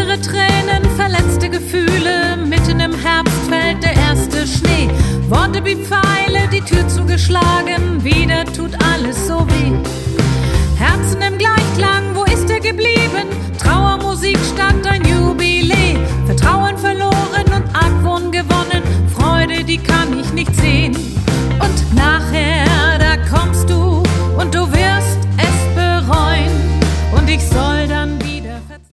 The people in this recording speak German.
bittere Tränen, verletzte Gefühle, mitten im Herbst fällt der erste Schnee. Worte wie Pfeile, die Tür zugeschlagen, wieder tut alles so weh. Herzen im Gleichklang, wo ist er geblieben? Trauermusik statt ein Jubiläum. Vertrauen verloren und Argwohn gewonnen, Freude, die kann ich nicht sehen. Und nachher